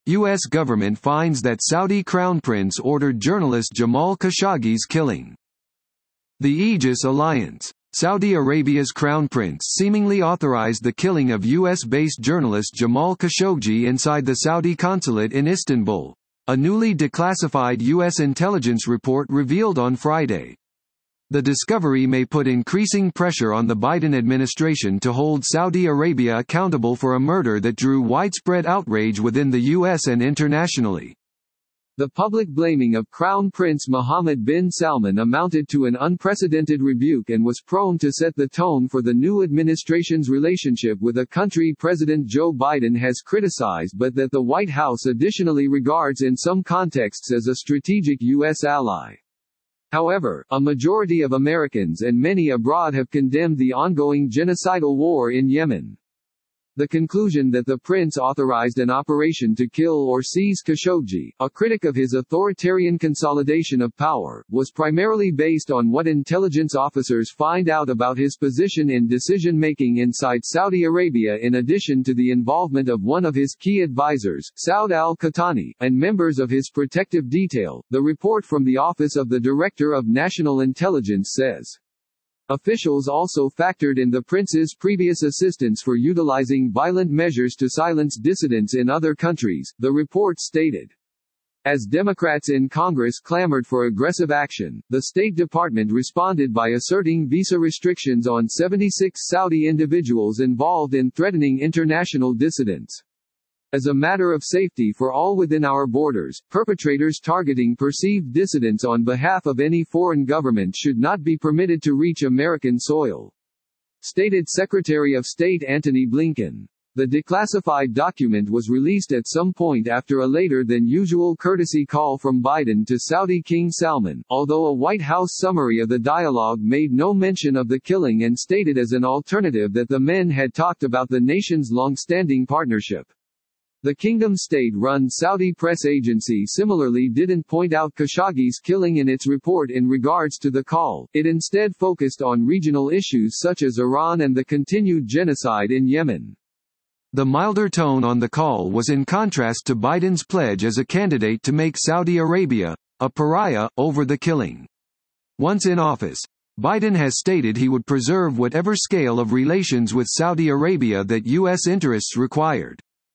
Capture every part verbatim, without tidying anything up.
U S government finds that Saudi Crown Prince ordered journalist Jamal Khashoggi's killing. The Aegis Alliance. Saudi Arabia's Crown Prince seemingly authorized the killing of U S-based journalist Jamal Khashoggi inside the Saudi consulate in Istanbul, a newly declassified U S intelligence report revealed on Friday. The discovery may put increasing pressure on the Biden administration to hold Saudi Arabia accountable for a murder that drew widespread outrage within the U S and internationally. The public blaming of Crown Prince Mohammed bin Salman amounted to an unprecedented rebuke and was prone to set the tone for the new administration's relationship with a country President Joe Biden has criticized but that the White House additionally regards in some contexts as a strategic U S ally. However, a majority of Americans and many abroad have condemned the ongoing genocidal war in Yemen. The conclusion that the prince authorized an operation to kill or seize Khashoggi, a critic of his authoritarian consolidation of power, was primarily based on what intelligence officers find out about his position in decision-making inside Saudi Arabia in addition to the involvement of one of his key advisors, Saud al-Qahtani, and members of his protective detail, the report from the Office of the Director of National Intelligence says. Officials also factored in the prince's previous assistance for utilizing violent measures to silence dissidents in other countries, the report stated. As Democrats in Congress clamored for aggressive action, the State Department responded by asserting visa restrictions on seventy-six Saudi individuals involved in threatening international dissidents. As a matter of safety for all within our borders, perpetrators targeting perceived dissidents on behalf of any foreign government should not be permitted to reach American soil, stated Secretary of State Antony Blinken. The declassified document was released at some point after a later-than-usual courtesy call from Biden to Saudi King Salman, although a White House summary of the dialogue made no mention of the killing and stated as an alternative that the men had talked about the nation's long-standing partnership. The kingdom state-run Saudi press agency similarly didn't point out Khashoggi's killing in its report in regards to the call, it instead focused on regional issues such as Iran and the continued genocide in Yemen. The milder tone on the call was in contrast to Biden's pledge as a candidate to make Saudi Arabia a pariah over the killing. Once in office, Biden has stated he would preserve whatever scale of relations with Saudi Arabia that U S interests required.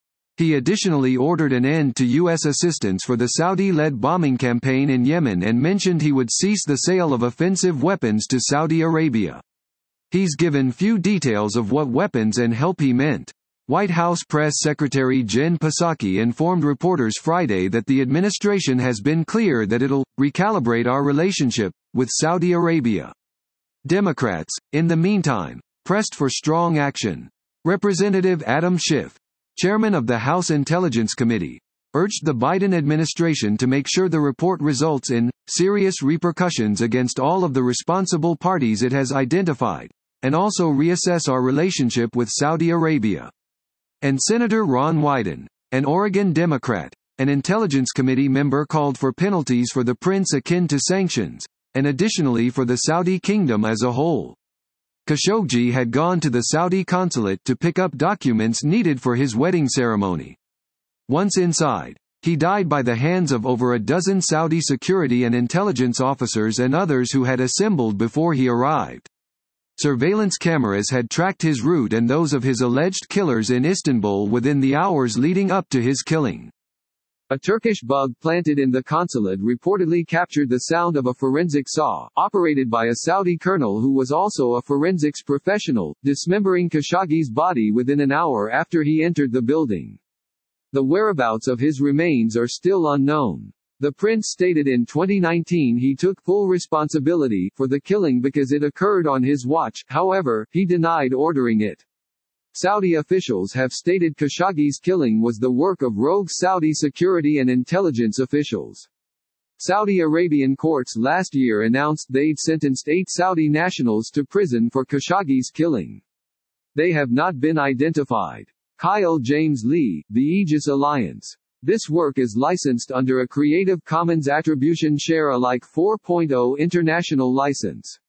He additionally ordered an end to U S assistance for the Saudi-led bombing campaign in Yemen and mentioned he would cease the sale of offensive weapons to Saudi Arabia. He's given few details of what weapons and help he meant. White House Press Secretary Jen Psaki informed reporters Friday that the administration has been clear that it'll recalibrate our relationship with Saudi Arabia. Democrats, in the meantime, pressed for strong action. Representative Adam Schiff, chairman of the House Intelligence Committee, urged the Biden administration to make sure the report results in serious repercussions against all of the responsible parties it has identified, and also reassess our relationship with Saudi Arabia. And Senator Ron Wyden, an Oregon Democrat, an Intelligence Committee member, called for penalties for the prince akin to sanctions, and additionally for the Saudi kingdom as a whole. Khashoggi had gone to the Saudi consulate to pick up documents needed for his wedding ceremony. Once inside, he died by the hands of over a dozen Saudi security and intelligence officers and others who had assembled before he arrived. Surveillance cameras had tracked his route and those of his alleged killers in Istanbul within the hours leading up to his killing. A Turkish bug planted in the consulate reportedly captured the sound of a forensic saw, operated by a Saudi colonel who was also a forensics professional, dismembering Khashoggi's body within an hour after he entered the building. The whereabouts of his remains are still unknown. The prince stated in twenty nineteen he took full responsibility for the killing because it occurred on his watch, however, he denied ordering it. Saudi officials have stated Khashoggi's killing was the work of rogue Saudi security and intelligence officials. Saudi Arabian courts last year announced they'd sentenced eight Saudi nationals to prison for Khashoggi's killing. They have not been identified. Kyle James Lee, The Aegis Alliance. This work is licensed under a Creative Commons Attribution Share Alike four point oh international license.